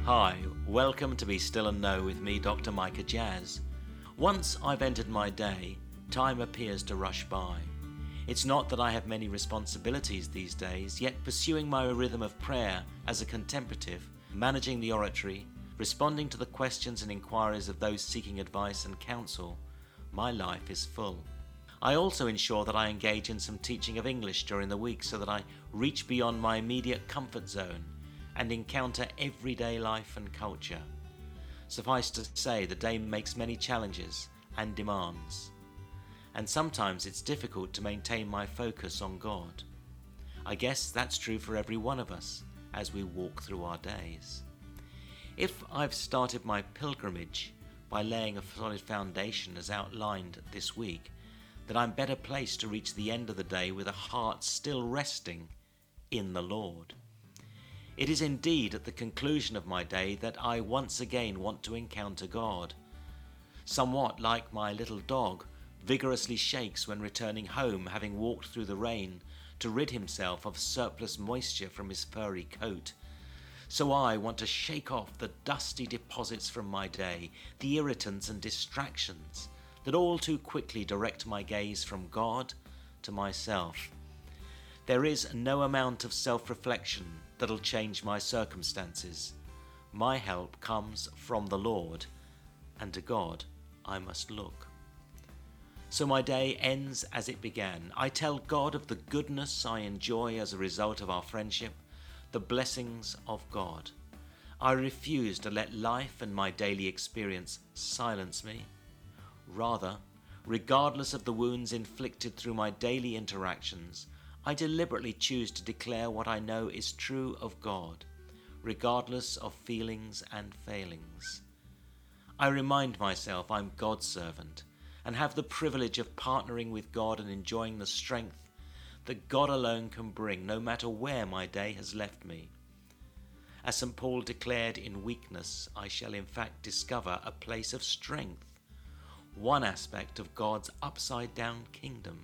Hi, welcome to Be Still and Know with me, Dr. Micah Jazz. Once I've entered my day, time appears to rush by. It's not that I have many responsibilities these days, yet pursuing my rhythm of prayer as a contemplative, managing the oratory, responding to the questions and inquiries of those seeking advice and counsel, my life is full. I also ensure that I engage in some teaching of English during the week so that I reach beyond my immediate comfort zone and encounter everyday life and culture. Suffice to say, the day makes many challenges and demands, and sometimes it's difficult to maintain my focus on God. I guess that's true for every one of us as we walk through our days. If I've started my pilgrimage by laying a solid foundation as outlined this week, then I'm better placed to reach the end of the day with a heart still resting in the Lord. It is indeed at the conclusion of my day that I once again want to encounter God. Somewhat like my little dog vigorously shakes when returning home, having walked through the rain to rid himself of surplus moisture from his furry coat, so I want to shake off the dusty deposits from my day, the irritants and distractions that all too quickly direct my gaze from God to myself. There is no amount of self-reflection that'll change my circumstances. My help comes from the Lord, and to God I must look. So my day ends as it began. I tell God of the goodness I enjoy as a result of our friendship, the blessings of God. I refuse to let life and my daily experience silence me. Rather, regardless of the wounds inflicted through my daily interactions, I deliberately choose to declare what I know is true of God, regardless of feelings and failings. I remind myself I'm God's servant and have the privilege of partnering with God and enjoying the strength that God alone can bring, no matter where my day has left me. As St. Paul declared, in weakness I shall in fact discover a place of strength, one aspect of God's upside-down kingdom.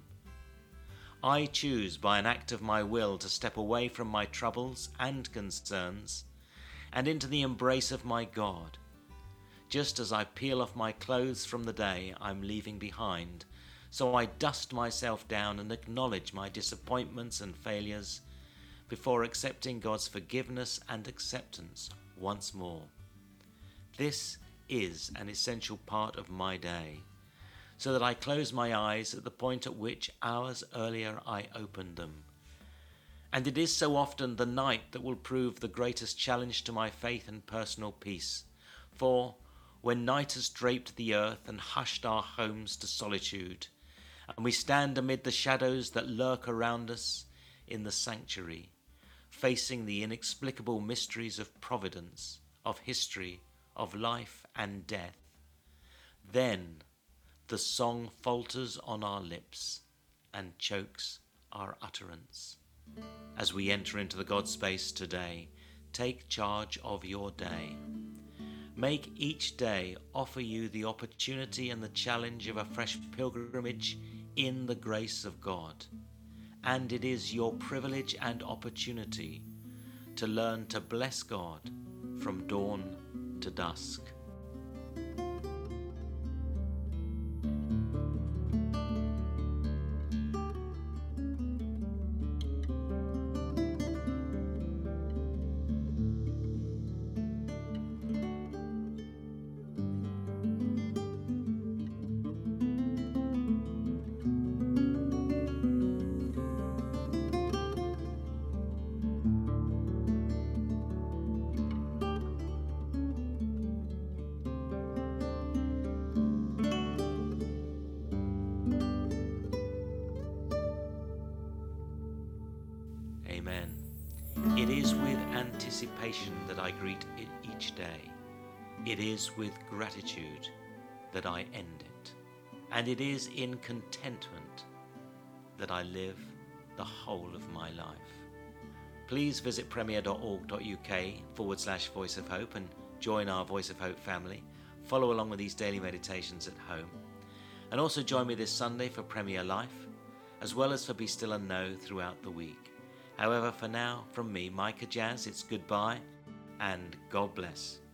I choose by an act of my will to step away from my troubles and concerns and into the embrace of my God. Just as I peel off my clothes from the day I'm leaving behind, so I dust myself down and acknowledge my disappointments and failures before accepting God's forgiveness and acceptance once more. This is an essential part of my day, so that I close my eyes at the point at which hours earlier I opened them. And it is so often the night that will prove the greatest challenge to my faith and personal peace. For when night has draped the earth and hushed our homes to solitude, and we stand amid the shadows that lurk around us in the sanctuary, facing the inexplicable mysteries of providence, of history, of life and death, then the song falters on our lips and chokes our utterance. As we enter into the God space today, take charge of your day. Make each day offer you the opportunity and the challenge of a fresh pilgrimage in the grace of God. And it is your privilege and opportunity to learn to bless God from dawn to dusk. Amen. It is with anticipation that I greet it each day. It is with gratitude that I end it. And it is in contentment that I live the whole of my life. Please visit premier.org.uk/Voice of Hope and join our Voice of Hope family. Follow along with these daily meditations at home. And also join me this Sunday for Premier Life, as well as for Be Still and Know throughout the week. However, for now, from me, Micah Jazz, it's goodbye and God bless.